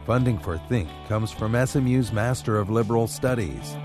Funding for Think comes from SMU's Master of Liberal Studies.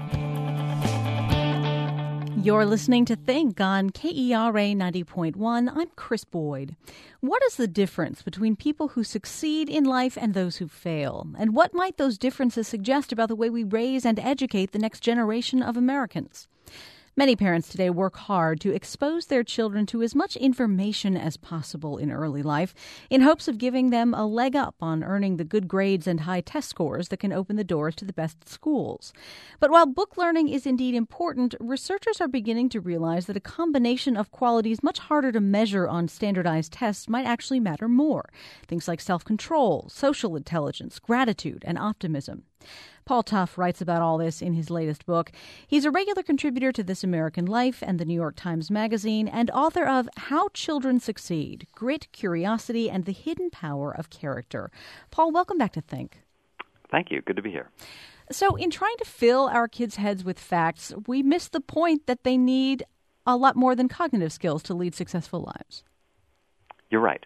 You're listening to Think on KERA 90.1. I'm Chris Boyd. What is the difference between people who succeed in life and those who fail? And what might those differences suggest about the way we raise and educate the next generation of Americans? Many parents today work hard to expose their children to as much information as possible in early life in hopes of giving them a leg up on earning the good grades and high test scores that can open the doors to the best schools. But while book learning is indeed important, researchers are beginning to realize that a combination of qualities much harder to measure on standardized tests might actually matter more. Things like self-control, social intelligence, gratitude, and optimism. Paul Tough writes about all this in his latest book. He's a regular contributor to This American Life and the New York Times Magazine and author of How Children Succeed, Grit, Curiosity, and the Hidden Power of Character. Paul, welcome back to Think. Thank you. Good to be here. So in trying to fill our kids' heads with facts, we miss the point that they need a lot more than cognitive skills to lead successful lives. You're right.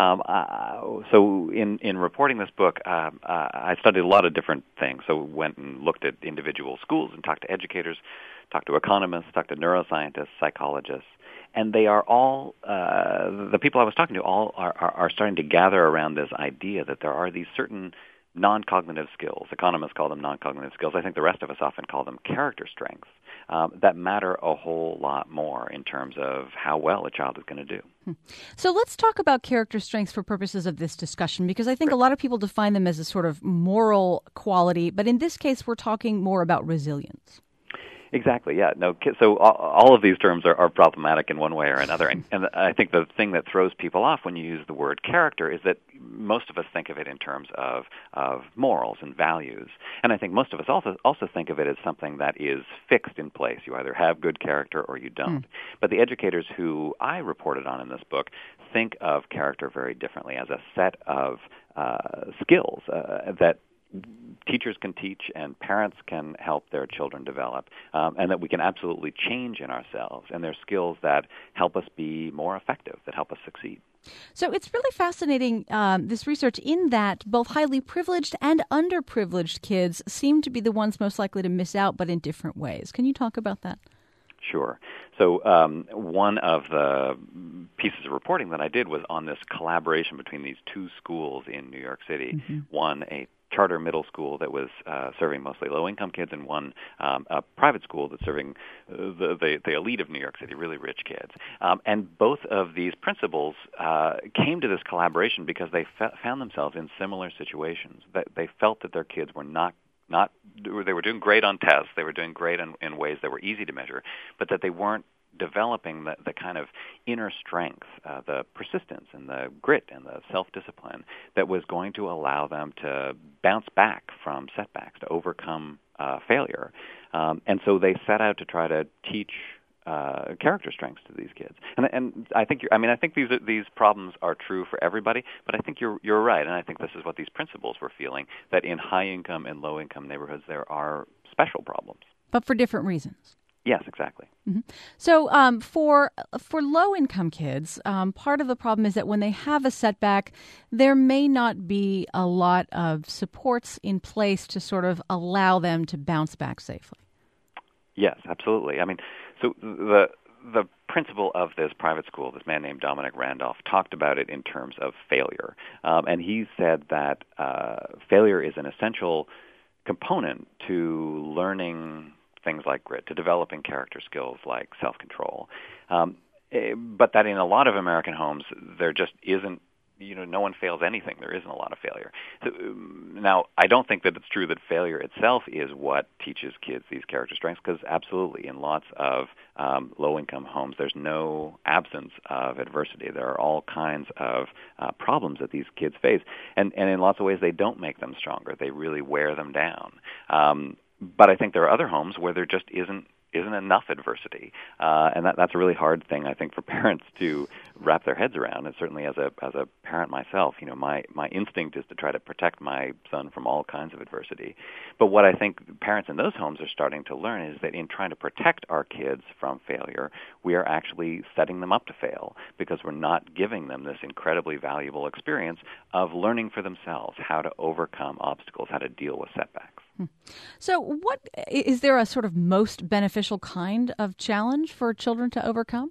So in reporting this book, I studied a lot of different things. So went and looked at individual schools and talked to educators, talked to economists, talked to neuroscientists, psychologists, and they are all, the people I was talking to all are starting to gather around this idea that there are these certain non-cognitive skills. Economists call them non-cognitive skills. I think the rest of us often call them character strengths that matter a whole lot more in terms of how well a child is going to do. So let's talk about character strengths for purposes of this discussion, because I think a lot of people define them as a sort of moral quality, but in this case we're talking more about resilience. Exactly, yeah. No, so all of these terms are problematic in one way or another. And I think the thing that throws people off when you use the word character is that most of us think of it in terms of morals and values. And I think most of us also think of it as something that is fixed in place. You either have good character or you don't. But the educators who I reported on in this book think of character very differently as a set of skills that teachers can teach and parents can help their children develop, and that we can absolutely change in ourselves. And they're skills that help us be more effective, that help us succeed. So it's really fascinating, this research, in that both highly privileged and underprivileged kids seem to be the ones most likely to miss out, but in different ways. Can you talk about that? Sure. So one of the pieces of reporting that I did was on this collaboration between these two schools in New York City. One, a charter middle school that was serving mostly low-income kids, and one a private school that's serving the elite of New York City, really rich kids. And both of these principals came to this collaboration because they found themselves in similar situations. They felt that their kids were they were doing great on tests, they were doing great in ways that were easy to measure, but that they weren't developing the kind of inner strength, the persistence and the grit and the self-discipline that was going to allow them to bounce back from setbacks, to overcome failure. And so they set out to try to teach character strengths to these kids. And I think these problems are true for everybody, but I think you're right, and I think this is what these principals were feeling, that in high-income and low-income neighborhoods there are special problems. But for different reasons. Yes, exactly. So for low-income kids, part of the problem is that when they have a setback, there may not be a lot of supports in place to sort of allow them to bounce back safely. Yes, absolutely. I mean, so the principal of this private school, this man named Dominic Randolph, talked about it in terms of failure. And he said that failure is an essential component to learning things like grit, to developing character skills like self-control. But that in a lot of American homes, there just isn't, no one fails anything. There isn't a lot of failure. So, now, I don't think that it's true that failure itself is what teaches kids these character strengths, because absolutely, in lots of low-income homes, there's no absence of adversity. There are all kinds of problems that these kids face. And in lots of ways, they don't make them stronger. They really wear them down. But I think there are other homes where there just isn't isn't enough adversity, and that's a really hard thing, I think, for parents to wrap their heads around. And certainly, as a parent myself, my instinct is to try to protect my son from all kinds of adversity. But what I think parents in those homes are starting to learn is that in trying to protect our kids from failure, we are actually setting them up to fail because we're not giving them this incredibly valuable experience of learning for themselves how to overcome obstacles, how to deal with setbacks. So what is there a sort of most beneficial kind of challenge for children to overcome?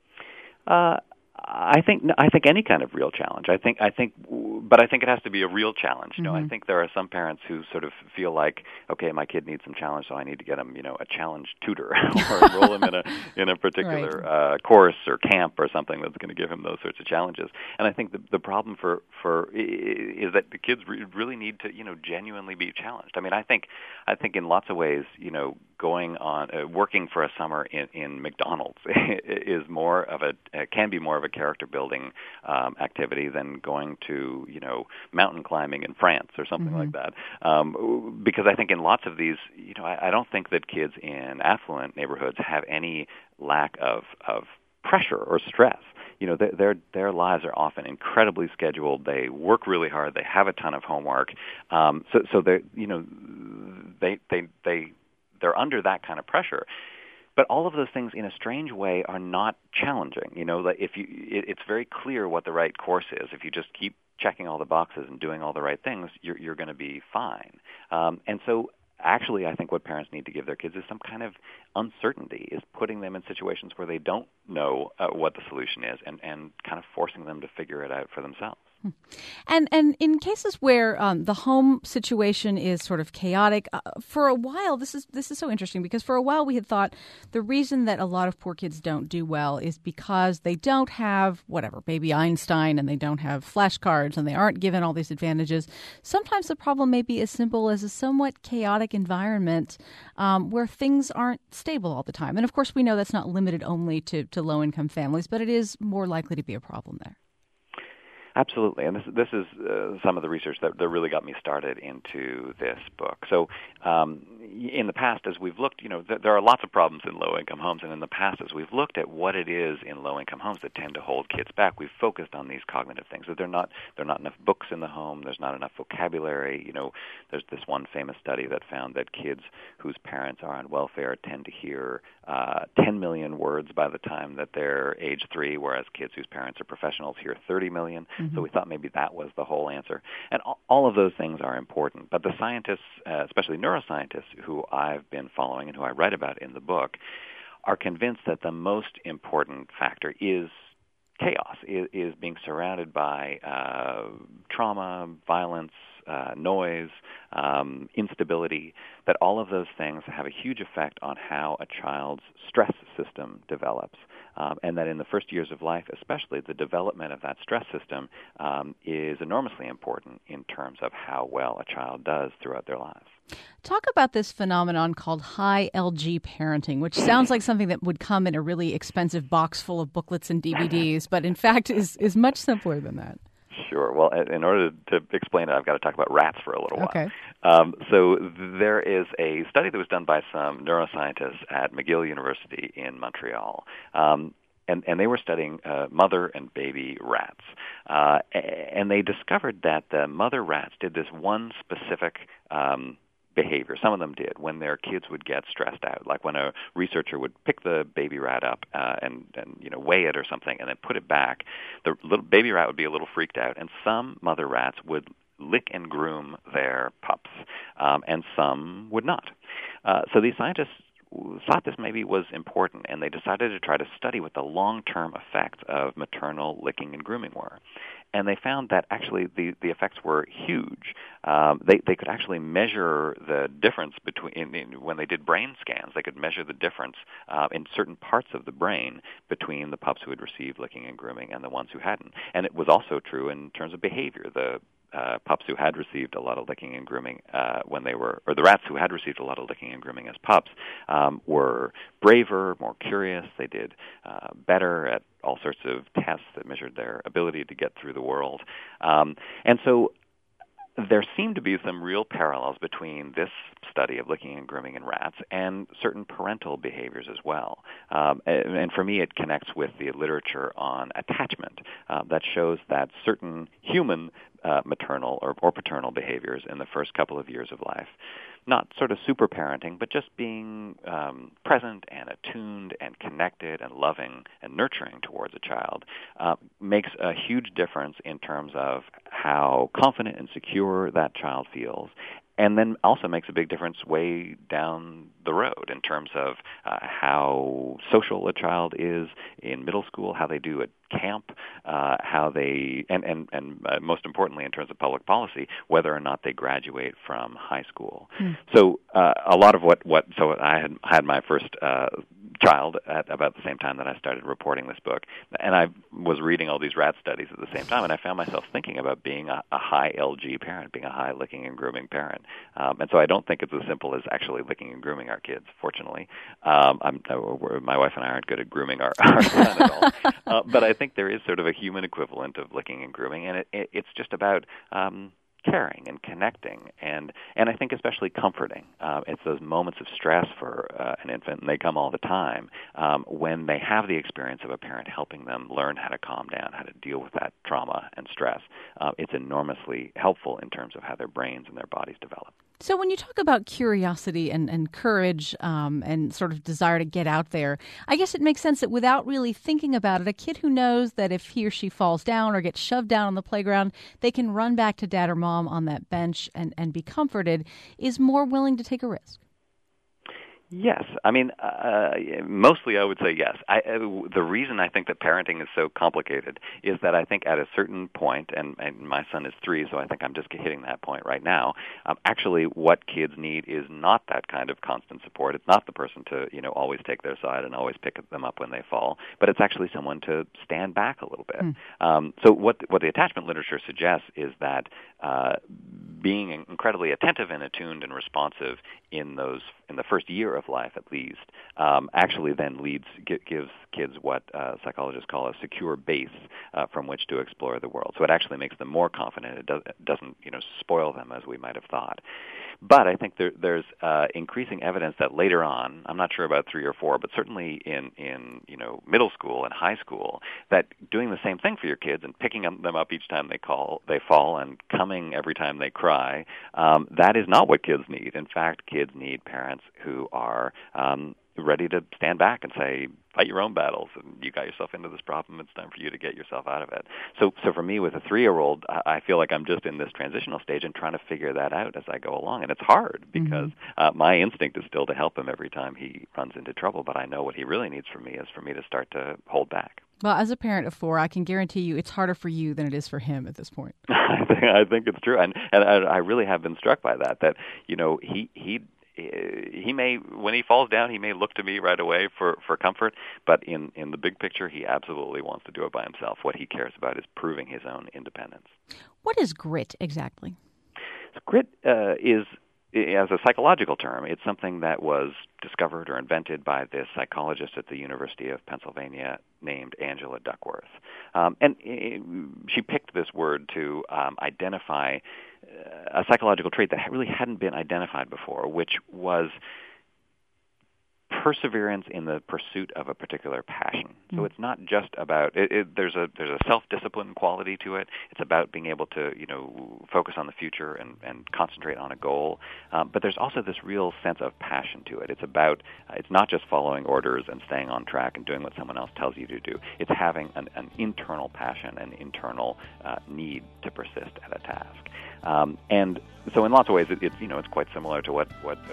I think any kind of real challenge. But I think it has to be a real challenge. I think there are some parents who sort of feel like, okay, my kid needs some challenge, so I need to get him, a challenge tutor or enroll him in a particular course or camp or something that's going to give him those sorts of challenges. And I think the problem is that the kids really need to, genuinely be challenged. I mean, I think in lots of ways, going on working for a summer in McDonald's is can be more of a character building activity than going to mountain climbing in France or something like that. Because I think in lots of these, I don't think that kids in affluent neighborhoods have any lack of pressure or stress. Their lives are often incredibly scheduled. They work really hard. They have a ton of homework. So they're under that kind of pressure. But all of those things, in a strange way, are not challenging. It's very clear what the right course is. If you just keep checking all the boxes and doing all the right things, you're going to be fine. And so, actually, I think what parents need to give their kids is some kind of uncertainty, is putting them in situations where they don't know what the solution is, and kind of forcing them to figure it out for themselves. And in cases where the home situation is sort of chaotic, for a while, this is so interesting because for a while we had thought the reason that a lot of poor kids don't do well is because they don't have baby Einstein, and they don't have flashcards, and they aren't given all these advantages. Sometimes the problem may be as simple as a somewhat chaotic environment where things aren't stable all the time. And of course, we know that's not limited only to low-income families, but it is more likely to be a problem there. Absolutely, and this is some of the research that really got me started into this book. So in the past, as we've looked, there are lots of problems in low-income homes, and in the past, as we've looked at what it is in low-income homes that tend to hold kids back, we've focused on these cognitive things. That there are not enough books in the home, there's not enough vocabulary. There's this one famous study that found that kids whose parents are on welfare tend to hear 10 million words by the time that they're age 3, whereas kids whose parents are professionals hear 30 million. So we thought maybe that was the whole answer. And all of those things are important. But the scientists, especially neuroscientists, who I've been following and who I write about in the book, are convinced that the most important factor is chaos, is being surrounded by trauma, violence, noise, instability, that all of those things have a huge effect on how a child's stress system develops. And that in the first years of life, especially, the development of that stress system is enormously important in terms of how well a child does throughout their lives. Talk about this phenomenon called high LG parenting, which sounds like something that would come in a really expensive box full of booklets and DVDs, but in fact is much simpler than that. Sure. Well, in order to explain it, I've got to talk about rats for a little while. Okay. So there is a study that was done by some neuroscientists at McGill University in Montreal. And they were studying mother and baby rats. And they discovered that the mother rats did this one specific behavior. Some of them did when their kids would get stressed out, like when a researcher would pick the baby rat up and weigh it or something and then put it back. The little baby rat would be a little freaked out, and some mother rats would lick and groom their pups, and some would not. So these scientists thought this maybe was important, and they decided to try to study what the long-term effects of maternal licking and grooming were. And they found that actually the effects were huge. They could actually measure the difference between when they did brain scans. They could measure the difference in certain parts of the brain between the pups who had received licking and grooming and the ones who hadn't. And it was also true in terms of behavior. The pups who had received a lot of licking and grooming or the rats who had received a lot of licking and grooming as pups were braver, more curious. They did better at all sorts of tests that measured their ability to get through the world. And so there seem to be some real parallels between this study of licking and grooming in rats and certain parental behaviors as well. And for me, it connects with the literature on attachment that shows that certain human maternal or paternal behaviors in the first couple of years of life, not sort of super parenting, but just being present and attuned and connected and loving and nurturing towards a child, makes a huge difference in terms of how confident and secure that child feels, and then also makes a big difference way down the road in terms of how social a child is in middle school, how they do at camp, how they, and most importantly in terms of public policy, whether or not they graduate from high school. So a lot of so I had my first child at about the same time that I started reporting this book, and I was reading all these rat studies at the same time, and I found myself thinking about being a high LG parent, being a high licking and grooming parent. And so I don't think it's as simple as actually licking and grooming our kids, fortunately. My wife and I aren't good at grooming our son at all. But I think there is sort of a human equivalent of licking and grooming, and it's just about caring and connecting, and I think especially comforting. It's those moments of stress for an infant, and they come all the time, when they have the experience of a parent helping them learn how to calm down, how to deal with that trauma and stress. It's enormously helpful in terms of how their brains and their bodies develop. So when you talk about curiosity and courage and sort of desire to get out there, I guess it makes sense that without really thinking about it, a kid who knows that if he or she falls down or gets shoved down on the playground, they can run back to dad or mom on that bench and be comforted, is more willing to take a risk. Yes. I mean, mostly I would say yes. The reason I think that parenting is so complicated is that I think at a certain point, and my son is 3, so I think I'm just hitting that point right now, actually what kids need is not that kind of constant support. It's not the person to, always take their side and always pick them up when they fall, but it's actually someone to stand back a little bit. So what the attachment literature suggests is that being incredibly attentive and attuned and responsive in the first year of life at least, actually then gives kids what psychologists call a secure base from which to explore the world. So it actually makes them more confident. It doesn't spoil them as we might have thought. But I think there's increasing evidence that later on, I'm not sure about 3 or 4, but certainly in middle school and high school, that doing the same thing for your kids and picking them up each time they fall and coming every time they cry, that is not what kids need. In fact, kids need parents who are ready to stand back and say, fight your own battles, and you got yourself into this problem, it's time for you to get yourself out of it. So for me, with a 3-year-old, I feel like I'm just in this transitional stage and trying to figure that out as I go along. And it's hard because my instinct is still to help him every time he runs into trouble, but I know what he really needs from me is for me to start to hold back. Well, as a parent of 4, I can guarantee you it's harder for you than it is for him at this point. I think it's true. And I really have been struck by that he may, when he falls down, he may look to me right away for comfort, but in the big picture, he absolutely wants to do it by himself. What he cares about is proving his own independence. What is grit exactly? So grit is, as a psychological term, it's something that was discovered or invented by this psychologist at the University of Pennsylvania named Angela Duckworth. And she picked this word to identify a psychological trait that really hadn't been identified before, which was perseverance in the pursuit of a particular passion. So it's not just about there's a self-discipline quality to it. It's about being able to focus on the future and concentrate on a goal. But there's also this real sense of passion to it. It's about it's not just following orders and staying on track and doing what someone else tells you to do. It's having an internal passion, an internal need to persist at a task. And so in lots of ways, it's quite similar to what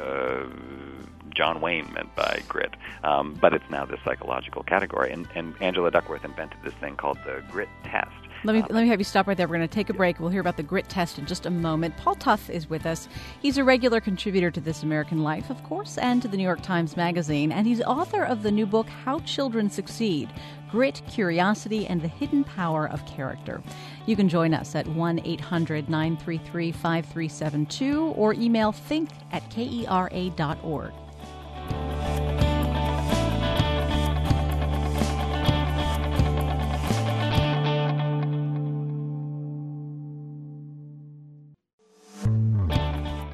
John Wayne meant by grit, but it's now this psychological category. And Angela Duckworth invented this thing called the grit test. Let me have you stop right there. We're going to take a break. We'll hear about the grit test in just a moment. Paul Tough is with us. He's a regular contributor to This American Life, of course, and to the New York Times Magazine. And he's author of the new book, How Children Succeed: Grit, Curiosity, and the Hidden Power of Character. You can join us at 1-800-933-5372 or email think@kera.org.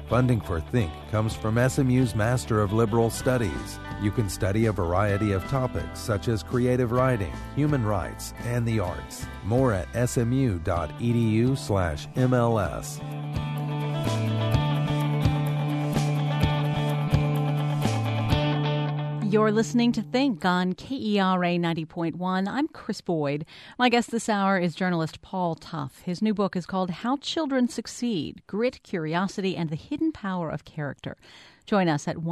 Funding for Think comes from SMU's Master of Liberal Studies. You can study a variety of topics such as creative writing, human rights, and the arts. More at smu.edu/MLS. You're listening to Think on KERA 90.1. I'm Chris Boyd. My guest this hour is journalist Paul Tough. His new book is called How Children Succeed: Grit, Curiosity, and the Hidden Power of Character. Join us at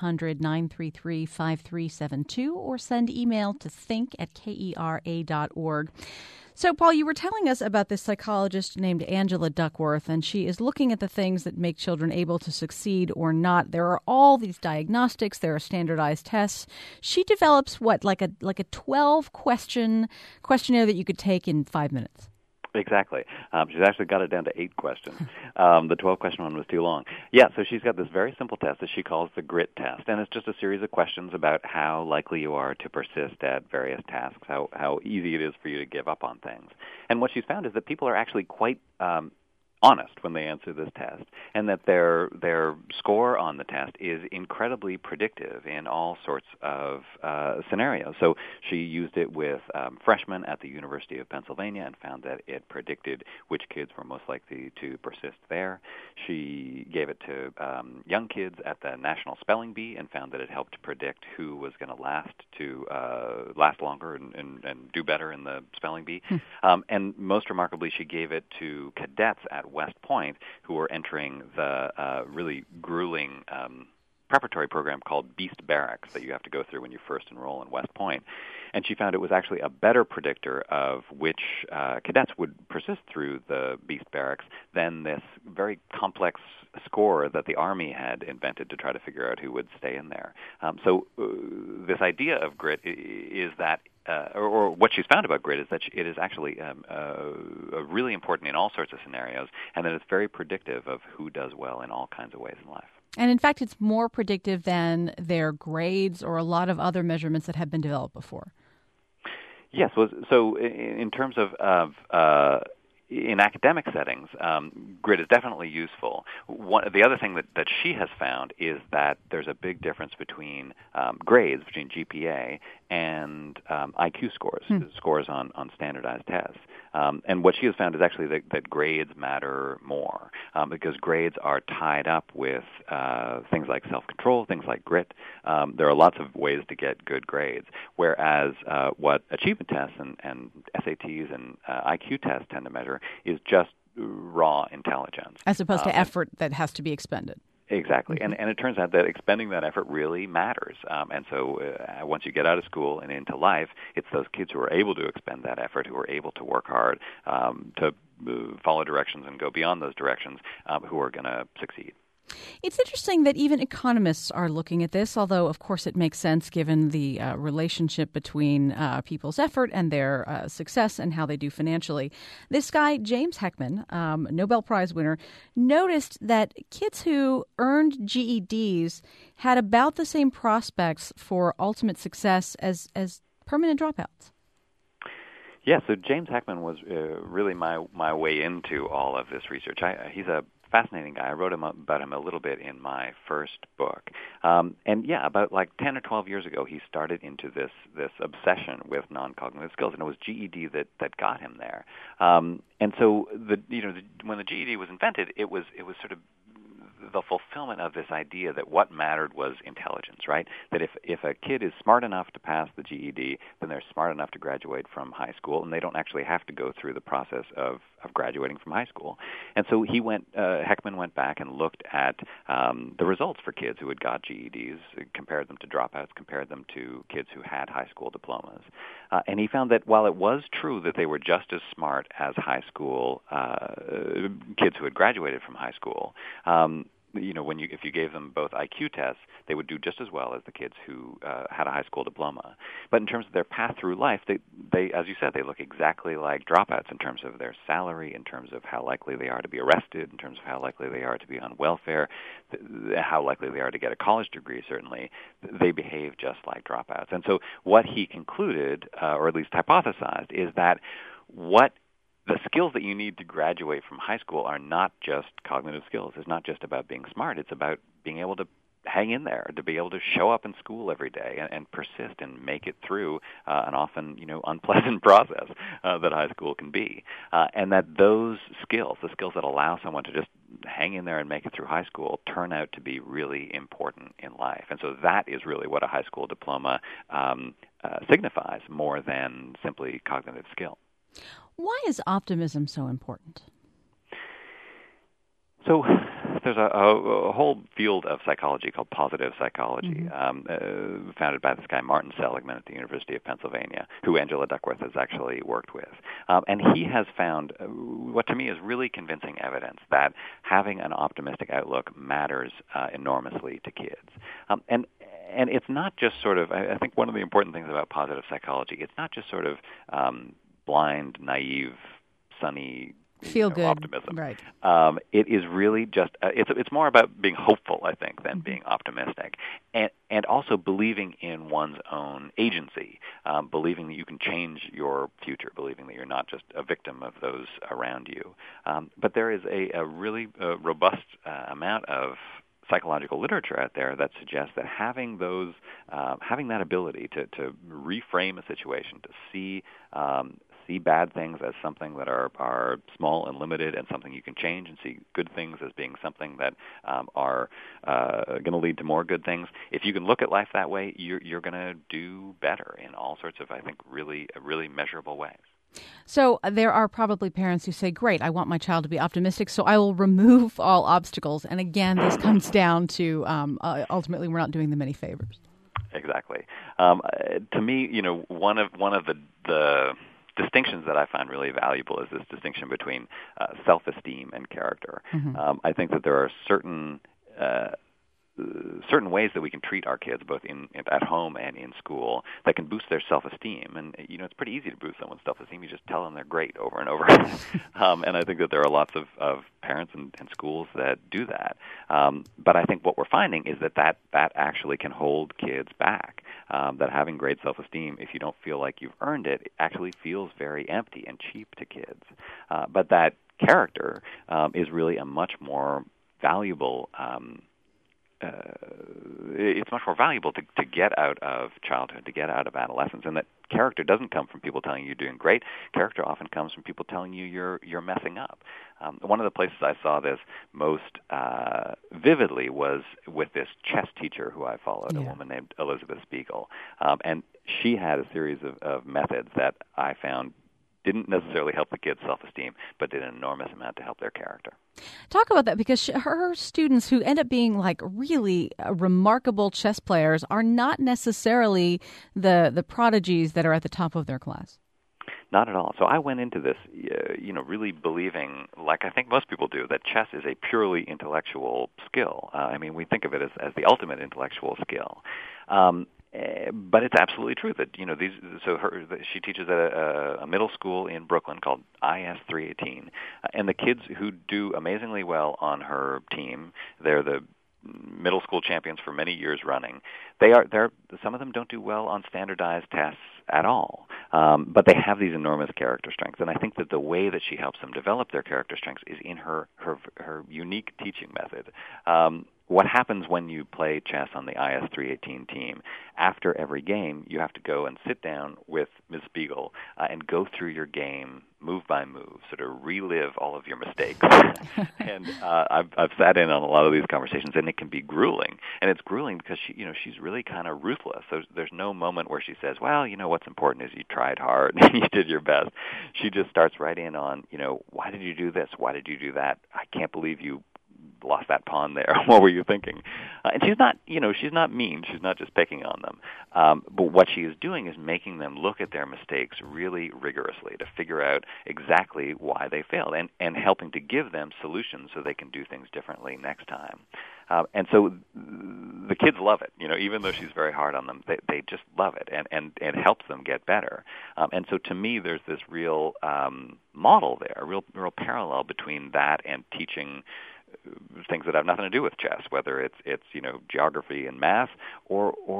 1-800-933-5372 or send email to think@kera.org. So, Paul, you were telling us about this psychologist named Angela Duckworth, and she is looking at the things that make children able to succeed or not. There are all these diagnostics. There are standardized tests. She develops like a 12-question questionnaire that you could take in 5 minutes. Exactly. She's actually got it down to 8 questions. The 12-question one was too long. Yeah, so she's got this very simple test that she calls the GRIT test, and it's just a series of questions about how likely you are to persist at various tasks, how easy it is for you to give up on things. And what she's found is that people are actually quite honest when they answer this test, and that their score on the test is incredibly predictive in all sorts of scenarios. So she used it with freshmen at the University of Pennsylvania and found that it predicted which kids were most likely to persist there. She gave it to young kids at the National Spelling Bee and found that it helped predict who was going to last longer and do better in the spelling bee. And most remarkably, she gave it to cadets at West Point who were entering the really grueling preparatory program called Beast Barracks that you have to go through when you first enroll in West Point. And she found it was actually a better predictor of which cadets would persist through the Beast Barracks than this very complex score that the Army had invented to try to figure out who would stay in there. So this idea of grit is that or what she's found about grit is that it is actually really important in all sorts of scenarios, and that it's very predictive of who does well in all kinds of ways in life. And in fact, it's more predictive than their grades or a lot of other measurements that have been developed before. Yes. So in terms of in academic settings, grit is definitely useful. The other thing that she has found is that there's a big difference between grades, between GPA, and IQ scores, scores on standardized tests. And what she has found is actually that grades matter more because grades are tied up with things like self-control, things like grit. There are lots of ways to get good grades, whereas what achievement tests and SATs and IQ tests tend to measure is just raw intelligence. As opposed to effort that has to be expended. Exactly. And it turns out that expending that effort really matters. And so once you get out of school and into life, it's those kids who are able to expend that effort, who are able to work hard, to follow directions and go beyond those directions, who are going to succeed. It's interesting that even economists are looking at this, although, of course, it makes sense given the relationship between people's effort and their success and how they do financially. This guy, James Heckman, Nobel Prize winner, noticed that kids who earned GEDs had about the same prospects for ultimate success as permanent dropouts. Yeah, so James Heckman was really my way into all of this research. He's a fascinating guy. I wrote about him a little bit in my first book. And yeah, about like 10 or 12 years ago, he started into this obsession with non-cognitive skills, and it was GED that got him there. And so when the GED was invented, it was sort of the fulfillment of this idea that what mattered was intelligence, right? That if a kid is smart enough to pass the GED, then they're smart enough to graduate from high school, and they don't actually have to go through the process of graduating from high school. And so Heckman went back and looked at the results for kids who had got GEDs, compared them to dropouts, compared them to kids who had high school diplomas. And he found that while it was true that they were just as smart as high school kids who had graduated from high school, if you gave them both IQ tests, they would do just as well as the kids who had a high school diploma. But in terms of their path through life, they, as you said, they look exactly like dropouts in terms of their salary, in terms of how likely they are to be arrested, in terms of how likely they are to be on welfare, how likely they are to get a college degree, certainly. They behave just like dropouts. And so what he concluded, or at least hypothesized, is that what the skills that you need to graduate from high school are not just cognitive skills. It's not just about being smart. It's about being able to hang in there, to be able to show up in school every day and persist and make it through an often, unpleasant process that high school can be. And that those skills, the skills that allow someone to just hang in there and make it through high school, turn out to be really important in life. And so that is really what a high school diploma signifies, more than simply cognitive skill. Why is optimism so important? So there's a whole field of psychology called positive psychology, founded by this guy Martin Seligman at the University of Pennsylvania, who Angela Duckworth has actually worked with. And he has found what to me is really convincing evidence that having an optimistic outlook matters enormously to kids. And it's not just sort of, I think one of the important things about positive psychology, it's not just sort of blind, naive, sunny, feel good optimism. Right. It is really just it's more about being hopeful, I think, than being optimistic, and also believing in one's own agency, believing that you can change your future, believing that you're not just a victim of those around you. But there is a really robust amount of psychological literature out there that suggests that having that ability to reframe a situation, to see bad things as something that are small and limited and something you can change, and see good things as being something that are going to lead to more good things. If you can look at life that way, you're going to do better in all sorts of, I think, really measurable ways. So there are probably parents who say, great, I want my child to be optimistic, so I will remove all obstacles. And again, this comes down to ultimately we're not doing them any favors. Exactly. To me, one of the distinctions that I find really valuable is this distinction between self-esteem and character. I think that there are certain ways that we can treat our kids, both at home and in school, that can boost their self-esteem. And it's pretty easy to boost someone's self-esteem. You just tell them they're great over and over. And I think that there are lots of parents and schools that do that. But I think what we're finding is that actually can hold kids back. That having great self-esteem, if you don't feel like you've earned it, actually feels very empty and cheap to kids. But that character is really a much more valuable it's much more valuable to get out of childhood, to get out of adolescence, and that character doesn't come from people telling you you're doing great. Character often comes from people telling you you're messing up. One of the places I saw this most vividly was with this chess teacher who I followed, a woman named Elizabeth Spiegel, and she had a series of methods that I found didn't necessarily help the kids' self-esteem, but did an enormous amount to help their character. Talk about that, because her students who end up being like really remarkable chess players are not necessarily the prodigies that are at the top of their class. Not at all. So I went into this, really believing, like I think most people do, that chess is a purely intellectual skill. We think of it as the ultimate intellectual skill. But it's absolutely true that she teaches at a middle school in Brooklyn called IS 318, and the kids who do amazingly well on her team, they're the middle school champions for many years running. Some of them don't do well on standardized tests at all, but they have these enormous character strengths, and I think that the way that she helps them develop their character strengths is in her unique teaching method. What happens when you play chess on the IS 318 team? After every game, you have to go and sit down with Ms. Spiegel and go through your game move by move, sort of relive all of your mistakes. And I've sat in on a lot of these conversations, and it can be grueling. And it's grueling because she's really kind of ruthless. There's no moment where she says, well, what's important is you tried hard and you did your best. She just starts right in on, why did you do this? Why did you do that? I can't believe you lost that pawn there. What were you thinking? And she's not mean. She's not just picking on them. But what she is doing is making them look at their mistakes really rigorously to figure out exactly why they failed, and helping to give them solutions so they can do things differently next time. And so the kids love it, even though she's very hard on them, they just love it, and it helps them get better. And so to me, there's this real model there, a real parallel between that and teaching things that have nothing to do with chess, whether it's geography and math, or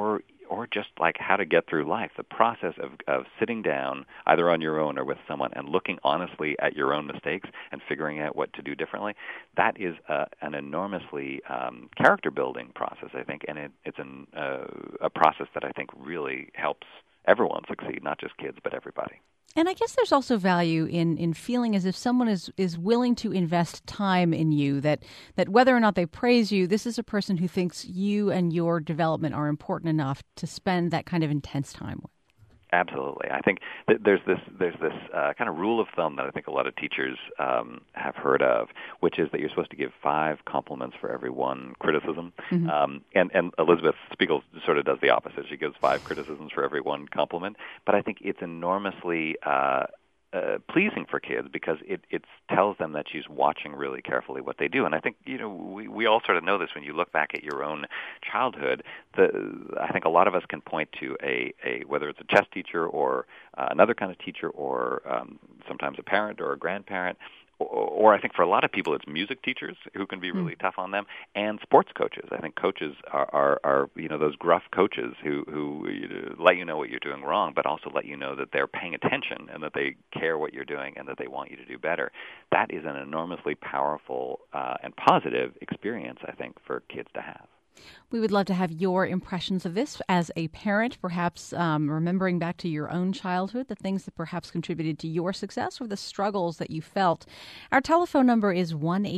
or just like how to get through life. The process of sitting down, either on your own or with someone, and looking honestly at your own mistakes and figuring out what to do differently, that is an enormously character-building process, I think, and it's a process that I think really helps everyone succeed, not just kids, but everybody. And I guess there's also value in feeling as if someone is willing to invest time in you, that whether or not they praise you, this is a person who thinks you and your development are important enough to spend that kind of intense time with. Absolutely. I think there's this kind of rule of thumb that I think a lot of teachers have heard of, which is that you're supposed to give 5 compliments for every 1 criticism. Mm-hmm. And Elizabeth Spiegel sort of does the opposite. She gives 5 criticisms for every 1 compliment. But I think it's enormously pleasing for kids because it tells them that she's watching really carefully what they do. And I think, we all sort of know this when you look back at your own childhood. I think a lot of us can point to a whether it's a chess teacher or another kind of teacher or sometimes a parent or a grandparent, or I think for a lot of people it's music teachers who can be really tough on them, and sports coaches. I think coaches are those gruff coaches who let you know what you're doing wrong, but also let you know that they're paying attention and that they care what you're doing and that they want you to do better. That is an enormously powerful and positive experience, I think, for kids to have. We would love to have your impressions of this as a parent, perhaps remembering back to your own childhood, the things that perhaps contributed to your success or the struggles that you felt. Our telephone number is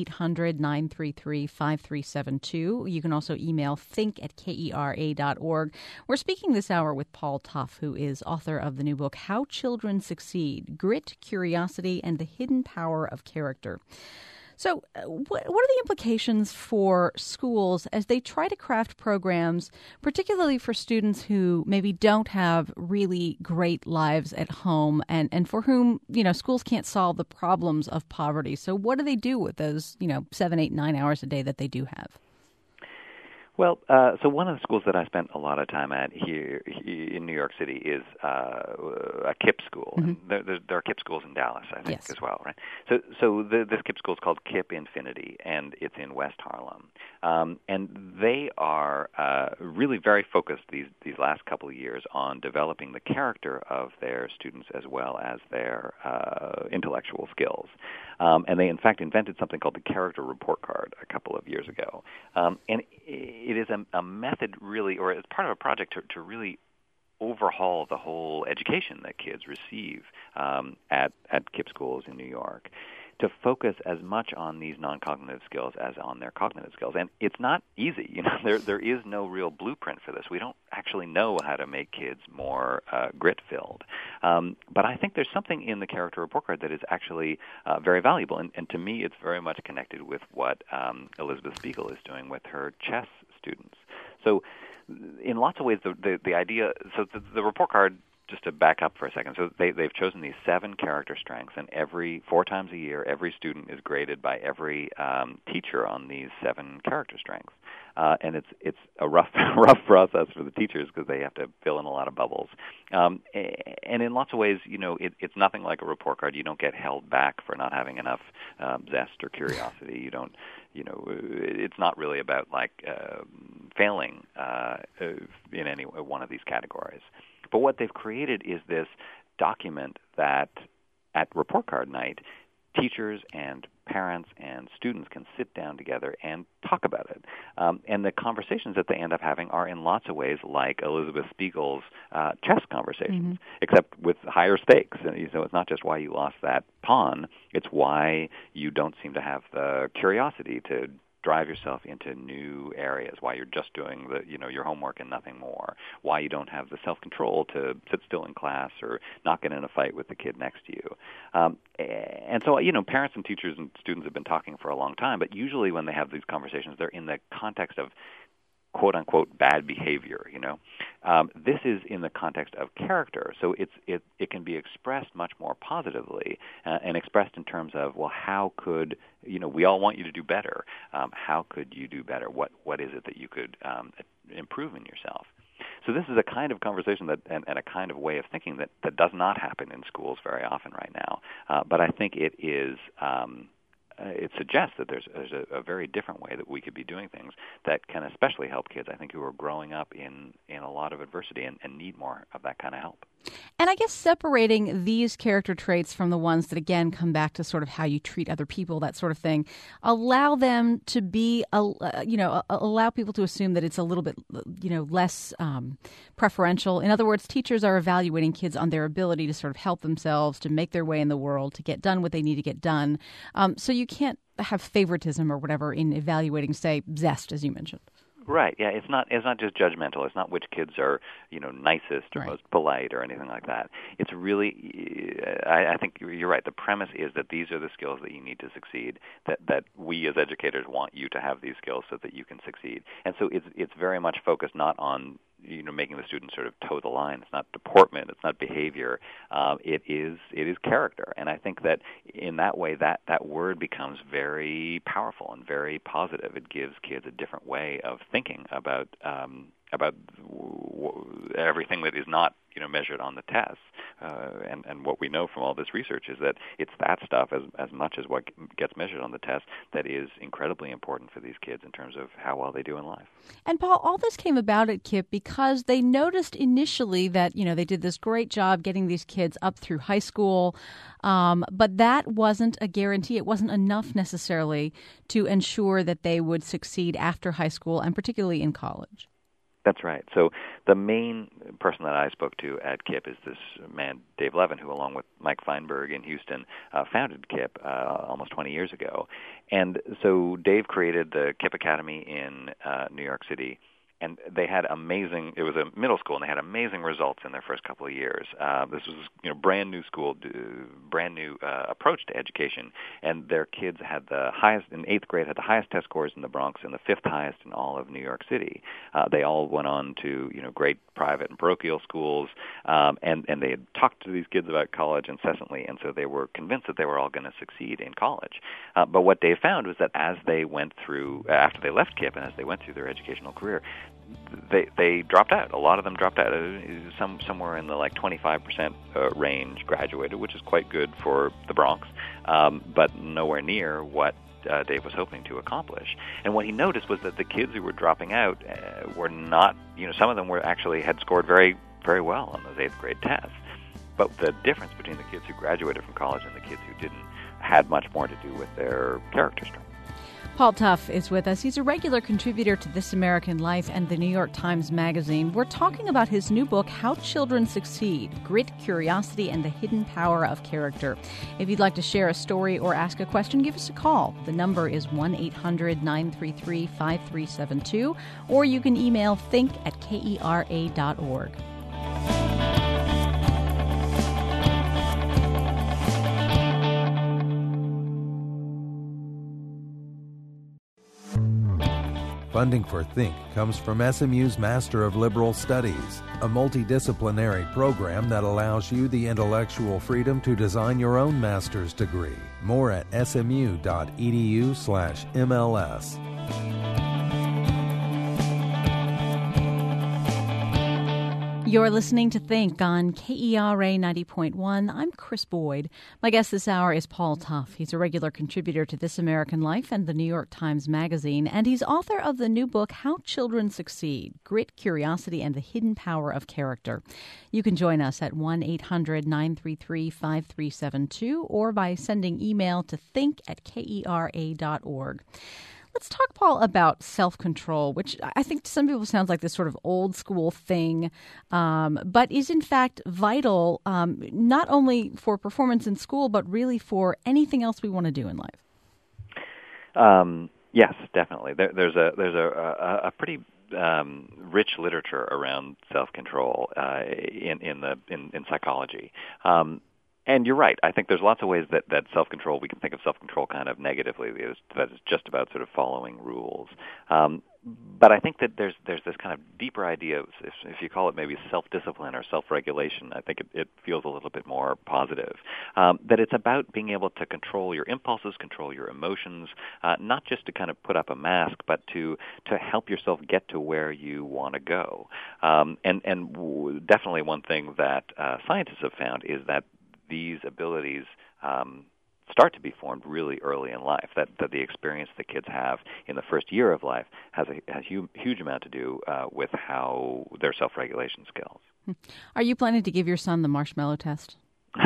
1-800-933-5372. You can also email think@kera.org. We're speaking this hour with Paul Tough, who is author of the new book, How Children Succeed, Grit, Curiosity, and the Hidden Power of Character. So what are the implications for schools as they try to craft programs, particularly for students who maybe don't have really great lives at home and for whom, schools can't solve the problems of poverty? So what do they do with those, 7, 8, 9 hours a day that they do have? Well, so one of the schools that I spent a lot of time at here in New York City is a KIPP school. Mm-hmm. And there are KIPP schools in Dallas, I think, as well, right? So this KIPP school is called KIPP Infinity, and it's in West Harlem. And they are really very focused these last couple of years on developing the character of their students as well as their intellectual skills. And they, in fact, invented something called the character report card a couple of years ago. And it is a method really, or it's part of a project to really overhaul the whole education that kids receive at KIPP schools in New York, to focus as much on these non-cognitive skills as on their cognitive skills. And it's not easy. There is no real blueprint for this. We don't actually know how to make kids more grit-filled. But I think there's something in the character report card that is actually very valuable. And to me, it's very much connected with what Elizabeth Spiegel is doing with her chess students. So in lots of ways, the idea, so the report card, just to back up for a second, so they've chosen these 7 character strengths, and 4 times a year, every student is graded by every teacher on these 7 character strengths. And it's a rough process for the teachers because they have to fill in a lot of bubbles. And in lots of ways, it's nothing like a report card. You don't get held back for not having enough zest or curiosity. You don't, it's not really about failing in any one of these categories. But what they've created is this document that at report card night, teachers and parents and students can sit down together and talk about it. And the conversations that they end up having are in lots of ways like Elizabeth Spiegel's chess conversations, except with higher stakes. And so it's not just why you lost that pawn, it's why you don't seem to have the curiosity to drive yourself into new areas, why you're just doing your homework and nothing more, why you don't have the self-control to sit still in class or not get in a fight with the kid next to you. And so, parents and teachers and students have been talking for a long time, but usually when they have these conversations, they're in the context of quote-unquote bad behavior, This is in the context of character, so it can be expressed much more positively and expressed in terms of, well, how could, we all want you to do better. How could you do better? What is it that you could improve in yourself? So this is a kind of conversation that and a kind of way of thinking that does not happen in schools very often right now. But I think it is it suggests that there's a very different way that we could be doing things that can especially help kids, I think, who are growing up in a lot of adversity and need more of that kind of help. And I guess separating these character traits from the ones that, again, come back to sort of how you treat other people, that sort of thing, allow them to be, allow people to assume that it's a little bit, less preferential. In other words, teachers are evaluating kids on their ability to sort of help themselves, to make their way in the world, to get done what they need to get done. So you can't have favoritism or whatever in evaluating, say, zest, as you mentioned. Right. Yeah. It's not just judgmental. It's not which kids are, nicest or most polite or anything like that. It's really, I think you're right. The premise is that these are the skills that you need to succeed. That we as educators want you to have these skills so that you can succeed. And so it's very much focused not on making the student sort of toe the line. It's not deportment. It's not behavior. It is character. And I think that in that way, that word becomes very powerful and very positive. It gives kids a different way of thinking about everything that is not measured on the tests. And what we know from all this research is that it's that stuff as much as what gets measured on the test that is incredibly important for these kids in terms of how well they do in life. And Paul, all this came about at KIPP because they noticed initially that, they did this great job getting these kids up through high school, but that wasn't a guarantee. It wasn't enough necessarily to ensure that they would succeed after high school and particularly in college. That's right. So the main person that I spoke to at KIPP is this man, Dave Levin, who along with Mike Feinberg in Houston founded KIPP almost 20 years ago. And so Dave created the KIPP Academy in New York City. And they had it was a middle school, and they had amazing results in their first couple of years. This was, brand new school, brand new approach to education. And their kids had the highest, in 8th grade, had the highest test scores in the Bronx and the 5th highest in all of New York City. They all went on to, great private and parochial schools, and they had talked to these kids about college incessantly, and so they were convinced that they were all going to succeed in college. But what Dave found was that as they went through, after they left KIPP and as they went through their educational career, they dropped out. A lot of them dropped out. Somewhere in the 25% range graduated, which is quite good for the Bronx, but nowhere near what Dave was hoping to accomplish. And what he noticed was that the kids who were dropping out were not, some of them had scored very, very well on those 8th grade tests. But the difference between the kids who graduated from college and the kids who didn't had much more to do with their character strength. Paul Tough is with us. He's a regular contributor to This American Life and the New York Times Magazine. We're talking about his new book, How Children Succeed: Grit, Curiosity, and the Hidden Power of Character. If you'd like to share a story or ask a question, give us a call. The number is 1-800-933-5372, or you can email think@kera.org. Funding for Think comes from SMU's Master of Liberal Studies, a multidisciplinary program that allows you the intellectual freedom to design your own master's degree. More at smu.edu/MLS. You're listening to Think on KERA 90.1. I'm Chris Boyd. My guest this hour is Paul Tough. He's a regular contributor to This American Life and the New York Times Magazine, and he's author of the new book, How Children Succeed: Grit, Curiosity, and the Hidden Power of Character. You can join us at 1-800-933-5372 or by sending email to think@kera.org. Let's talk, Paul, about self-control, which I think to some people sounds like this sort of old-school thing, but is in fact vital not only for performance in school, but really for anything else we want to do in life. Yes, definitely. There's a pretty rich literature around self-control in psychology. And you're right. I think there's lots of ways that self-control, we can think of self-control kind of negatively, that it's just about sort of following rules. But I think that there's this kind of deeper idea, if you call it maybe self-discipline or self-regulation, I think it feels a little bit more positive, that it's about being able to control your impulses, control your emotions, not just to kind of put up a mask, but to help yourself get to where you want to go. And definitely one thing that scientists have found is that these abilities start to be formed really early in life, that the experience that kids have in the first year of life has a huge amount to do with how their self-regulation skills. Are you planning to give your son the marshmallow test?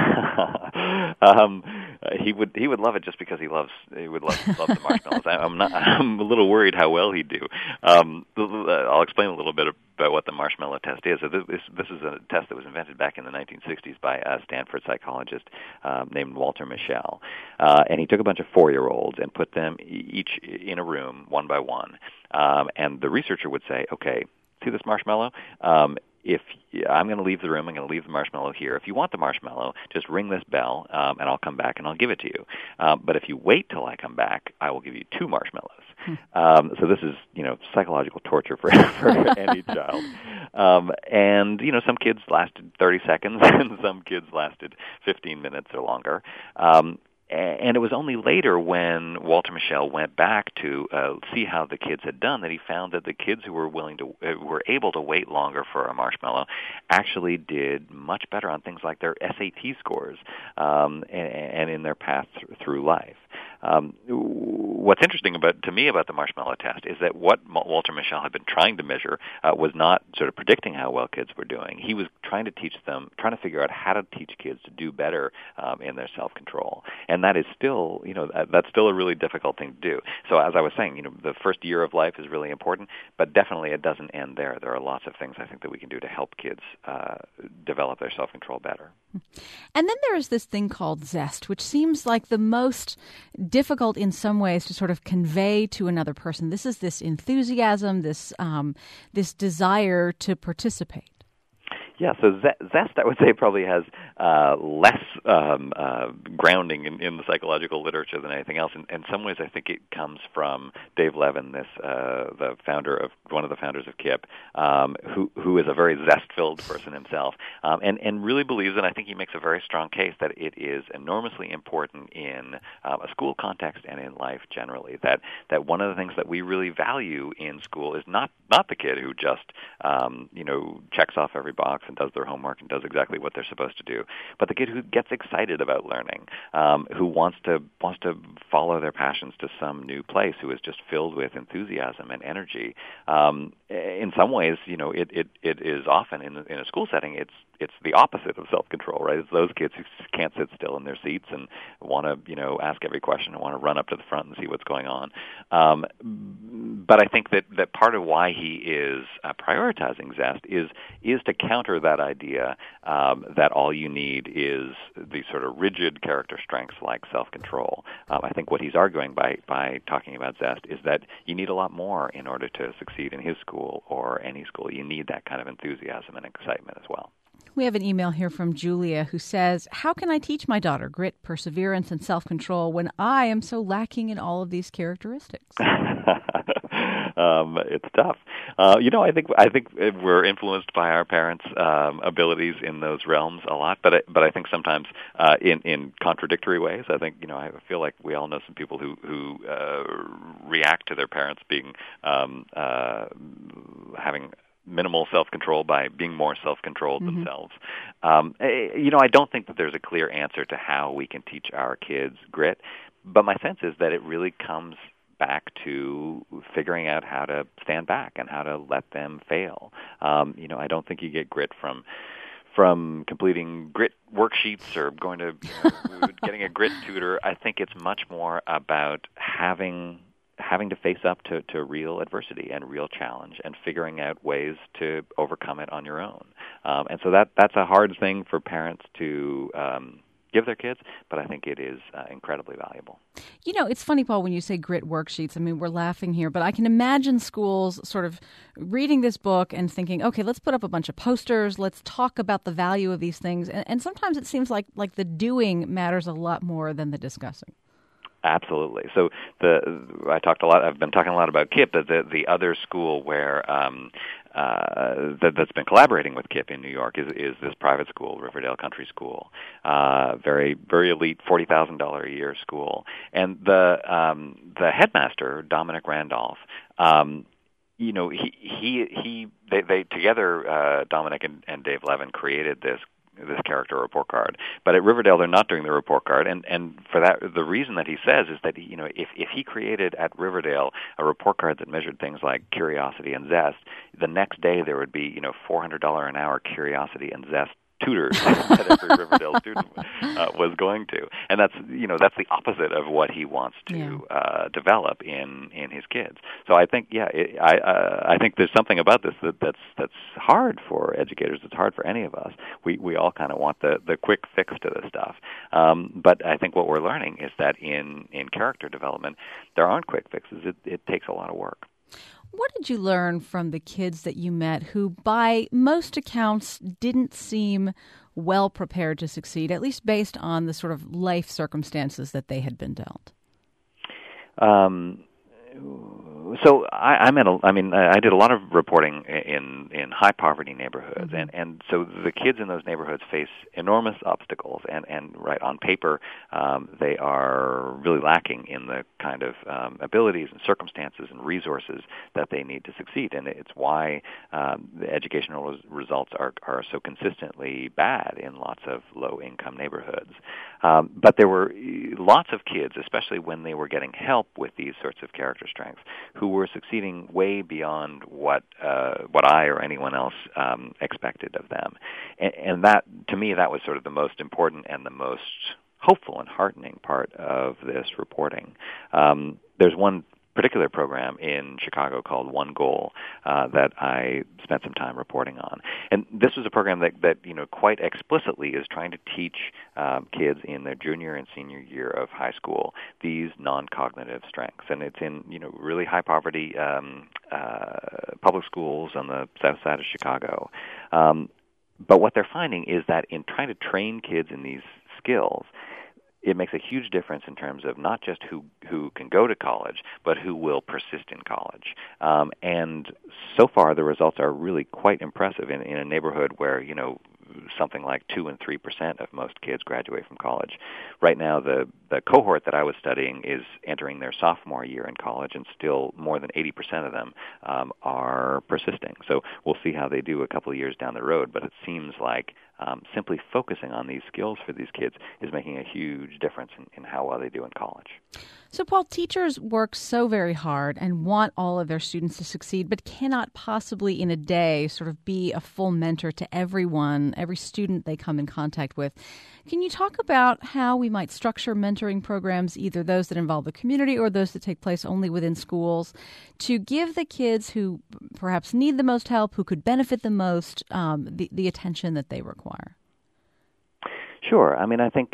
He would love it just because he would love the marshmallows. I'm a little worried how well he'd do. I'll explain a little bit about what the marshmallow test is. So this is a test that was invented back in the 1960s by a Stanford psychologist named Walter Mischel, and he took a bunch of 4-year-olds and put them each in a room one by one, and the researcher would say, "Okay, see this marshmallow? If I'm going to leave the room, I'm going to leave the marshmallow here. If you want the marshmallow, just ring this bell, and I'll come back and I'll give it to you. But if you wait till I come back, I will give you 2 marshmallows." So this is, psychological torture for any child. And some kids lasted 30 seconds, and some kids lasted 15 minutes or longer. And it was only later when Walter Mischel went back to see how the kids had done that he found that the kids who were were able to wait longer for a marshmallow actually did much better on things like their SAT scores and in their path through life. What's interesting to me about the marshmallow test is that what Walter Mischel had been trying to measure was not sort of predicting how well kids were doing. He was trying to figure out how to teach kids to do better in their self-control. And that is still, that's still a really difficult thing to do. So as I was saying, the first year of life is really important, but definitely it doesn't end there. There are lots of things I think that we can do to help kids develop their self-control better. And then there is this thing called zest, which seems like the most difficult in some ways to sort of convey to another person. This is this enthusiasm, this desire to participate. Yeah, so zest, I would say, probably has less grounding in the psychological literature than anything else. In some ways, I think it comes from Dave Levin, one of the founders of KIPP, who is a very zest-filled person himself, and really believes, and I think he makes a very strong case, that it is enormously important in a school context and in life generally. That one of the things that we really value in school is not the kid who just checks off every box and does their homework and does exactly what they're supposed to do, but the kid who gets excited about learning, who wants to follow their passions to some new place, who is just filled with enthusiasm and energy. In some ways, it is often in a school setting, it's the opposite of self-control, right? It's those kids who can't sit still in their seats and want to ask every question and want to run up to the front and see what's going on. But I think that part of why he is prioritizing zest is to counter that idea that all you need is the sort of rigid character strengths like self-control. I think what he's arguing by talking about zest is that you need a lot more in order to succeed in his school or any school. You need that kind of enthusiasm and excitement as well. We have an email here from Julia who says, "How can I teach my daughter grit, perseverance, and self-control when I am so lacking in all of these characteristics?" It's tough. I think we're influenced by our parents' abilities in those realms a lot, but I think sometimes in contradictory ways. I think I feel like we all know some people who react to their parents being having minimal self-control by being more self-controlled themselves. I don't think that there's a clear answer to how we can teach our kids grit, but my sense is that it really comes back to figuring out how to stand back and how to let them fail. I don't think you get grit from completing grit worksheets or going to getting a grit tutor. I think it's much more about having to face up to real adversity and real challenge and figuring out ways to overcome it on your own. And so that's a hard thing for parents to give their kids, but I think it is incredibly valuable. It's funny, Paul, when you say grit worksheets. I mean, we're laughing here, but I can imagine schools sort of reading this book and thinking, okay, let's put up a bunch of posters. Let's talk about the value of these things. And sometimes it seems like the doing matters a lot more than the discussing. Absolutely. So I've been talking a lot about KIPP, the other school where that's been collaborating with KIPP in New York is this private school, Riverdale Country School, very very elite, $40,000 a year school, and the headmaster, Dominic Randolph. They together, Dominic and Dave Levin created this this character report card. But at Riverdale, they're not doing the report card, and for that, the reason that he says is that if he created at Riverdale a report card that measured things like curiosity and zest, the next day there would be $400 an hour curiosity and zest tutors that every Riverdale student was going to, and that's the opposite of what he wants to develop in his kids. So I think I think there's something about this that's hard for educators. It's hard for any of us. We all kind of want the quick fix to this stuff, but I think what we're learning is that in character development there aren't quick fixes. It takes a lot of work. What did you learn from the kids that you met who, by most accounts, didn't seem well prepared to succeed, at least based on the sort of life circumstances that they had been dealt? So I did a lot of reporting in high poverty neighborhoods, and so the kids in those neighborhoods face enormous obstacles, and right on paper they are really lacking in the kind of abilities and circumstances and resources that they need to succeed, and it's why the educational results are so consistently bad in lots of low income neighborhoods. But there were lots of kids, especially when they were getting help with these sorts of character strengths, who were succeeding way beyond what I or anyone else expected of them. And that, to me, that was sort of the most important and the most hopeful and heartening part of this reporting. There's one particular program in Chicago called One Goal that I spent some time reporting on. And this was a program that quite explicitly is trying to teach kids in their junior and senior year of high school these non-cognitive strengths. And it's in really high poverty public schools on the south side of Chicago. But what they're finding is that in trying to train kids in these skills, it makes a huge difference in terms of not just who can go to college, but who will persist in college. And so far, the results are really quite impressive in a neighborhood where, something like 2 and 3% of most kids graduate from college. Right now, the cohort that I was studying is entering their sophomore year in college, and still more than 80% of them are persisting. So we'll see how they do a couple of years down the road, but it seems like simply focusing on these skills for these kids is making a huge difference in how well they do in college. So, Paul, teachers work so very hard and want all of their students to succeed, but cannot possibly in a day sort of be a full mentor to everyone, every student they come in contact with. Can you talk about how we might structure mentoring programs, either those that involve the community or those that take place only within schools, to give the kids who perhaps need the most help, who could benefit the most, the attention that they require? Sure. I mean, I think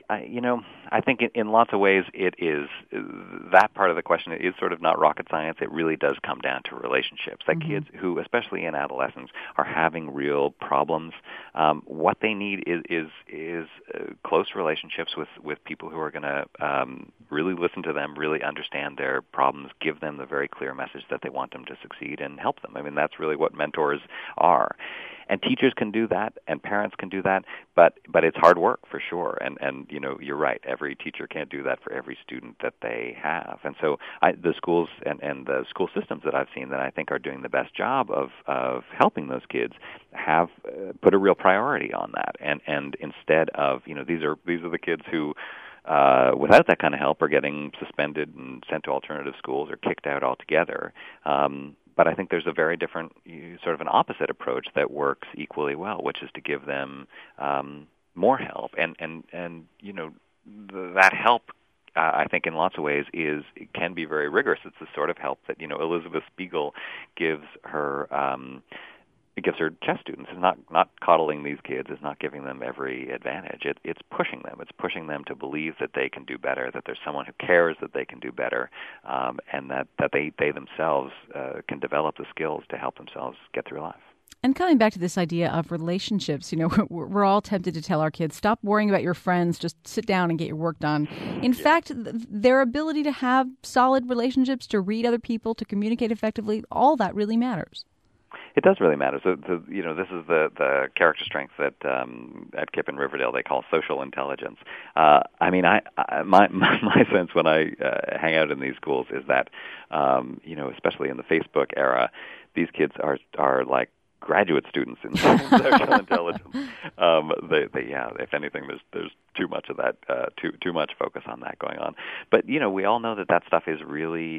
in lots of ways it is, that part of the question is sort of not rocket science. It really does come down to relationships. That kids who, especially in adolescence, are having real problems, what they need is close relationships with people who are going to really listen to them, really understand their problems, give them the very clear message that they want them to succeed, and help them. I mean, that's really what mentors are. And teachers can do that, and parents can do that, but it's hard work for sure. And you're right. Every teacher can't do that for every student that they have. And so the schools and the school systems that I've seen that I think are doing the best job of helping those kids have put a real priority on that. And instead of these are the kids who, without that kind of help, are getting suspended and sent to alternative schools or kicked out altogether. But I think there's a very different, sort of an opposite approach that works equally well, which is to give them more help. And that help, I think in lots of ways, can be very rigorous. It's the sort of help that, Elizabeth Spiegel gives her chess students. It's not coddling these kids. It's not giving them every advantage. It's pushing them. It's pushing them to believe that they can do better, that there's someone who cares that they can do better, and that they themselves can develop the skills to help themselves get through life. And coming back to this idea of relationships, we're all tempted to tell our kids, stop worrying about your friends, just sit down and get your work done. In fact, their ability to have solid relationships, to read other people, to communicate effectively, all that really matters. It does really matter. So, this is the character strength that at KIPP and Riverdale they call social intelligence. My sense when I hang out in these schools is that, especially in the Facebook era, these kids are like graduate students in social intelligence. If anything, there's too much of that, too much focus on that going on. But we all know that stuff is really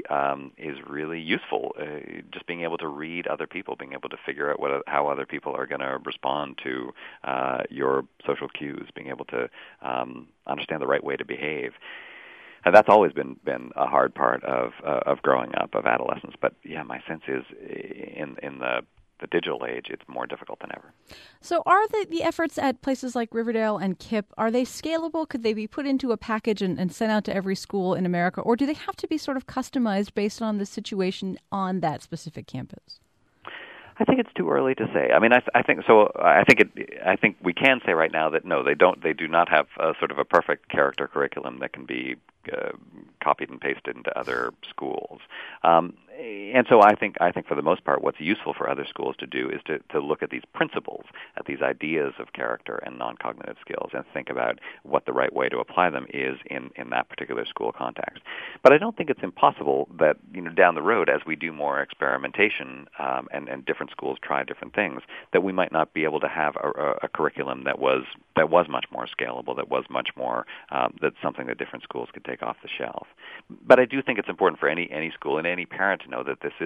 useful. Just being able to read other people, being able to figure out how other people are going to respond to your social cues, being able to understand the right way to behave. And that's always been a hard part of growing up, of adolescence. But my sense is in the digital age, it's more difficult than ever. So are the efforts at places like Riverdale and KIPP, are they scalable? Could they be put into a package and sent out to every school in America? Or do they have to be sort of customized based on the situation on that specific campus? I think it's too early to say. I mean, I think so. I think we can say right now that no, they don't. They do not have sort of a perfect character curriculum that can be copied and pasted into other schools. And so I think for the most part, what's useful for other schools to do is to look at these principles, at these ideas of character and non-cognitive skills, and think about what the right way to apply them is in that particular school context. But I don't think it's impossible that down the road, as we do more experimentation and different schools try different things, that we might not be able to have a curriculum that was much more scalable, that was much more that's something that different schools could take off the shelf. But I do think it's important for any school and any parent to know that this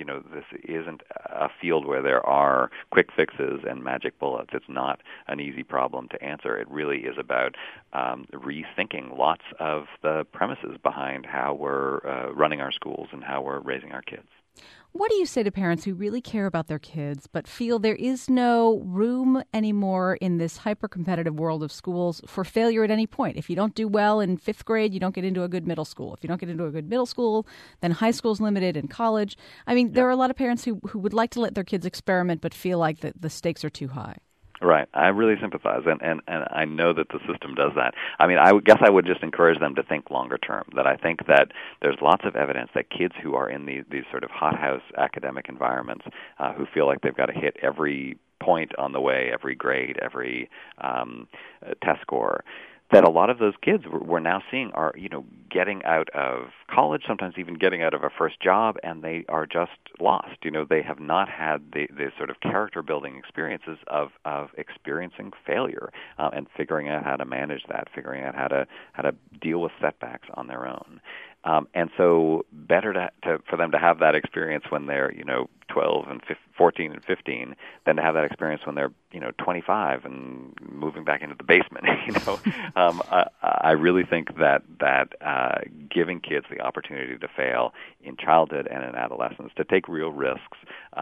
isn't a field where there are quick fixes and magic bullets. It's not an easy problem to answer. It really is about rethinking lots of the premises behind how we're running our schools and how we're raising our kids. What do you say to parents who really care about their kids but feel there is no room anymore in this hyper-competitive world of schools for failure at any point? If you don't do well in fifth grade, you don't get into a good middle school. If you don't get into a good middle school, then high school's limited and college. I mean, there are a lot of parents who would like to let their kids experiment but feel like the stakes are too high. Right. I really sympathize, and I know that the system does that. I mean, I guess I would just encourage them to think longer term, that I think that there's lots of evidence that kids who are in these sort of hothouse academic environments, who feel like they've got to hit every point on the way, every grade, every test score, that a lot of those kids we're now seeing are, getting out of college, sometimes even getting out of a first job, and they are just lost. They have not had the sort of character-building experiences of experiencing failure and figuring out how to manage that, figuring out how to deal with setbacks on their own. And so better for them to have that experience when they're, 12 and 14 and 15 than to have that experience when they're, 25 and moving back into the basement. I really think that giving kids the opportunity to fail in childhood and in adolescence, to take real risks,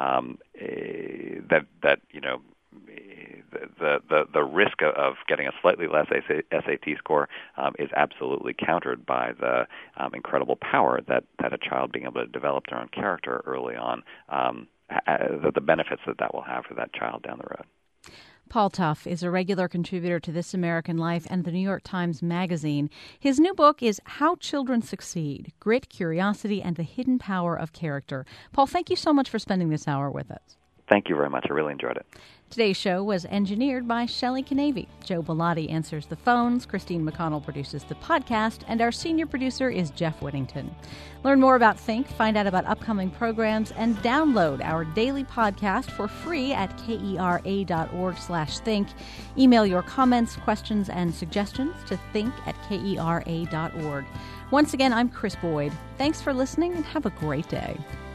the risk of getting a slightly less SAT score is absolutely countered by the incredible power that a child being able to develop their own character early on, the benefits that will have for that child down the road. Paul Tough is a regular contributor to This American Life and the New York Times Magazine. His new book is How Children Succeed: Grit, Curiosity, and the Hidden Power of Character. Paul, thank you so much for spending this hour with us. Thank you very much. I really enjoyed it. Today's show was engineered by Shelley Canavy. Joe Bellotti answers the phones, Christine McConnell produces the podcast, and our senior producer is Jeff Whittington. Learn more about Think, find out about upcoming programs, and download our daily podcast for free at kera.org/think. Email your comments, questions, and suggestions to think@kera.org. Once again, I'm Chris Boyd. Thanks for listening and have a great day.